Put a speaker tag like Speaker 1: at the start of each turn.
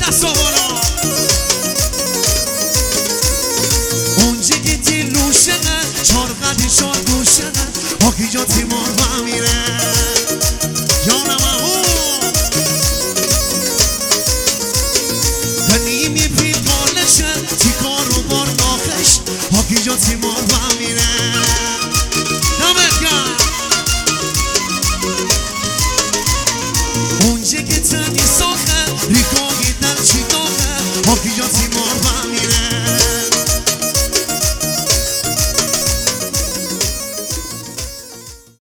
Speaker 1: دستا بالا اونجا که تیلوشه چار قدی شار گوشه آکی جا تیمار بمیره جانم اهو نیمی پی قالشه تی کارو بار ناخش آکی جا تیمار بمیره دمت گرد اونجا که تنی ساخه ریکاگی دل چی داخه آکی جا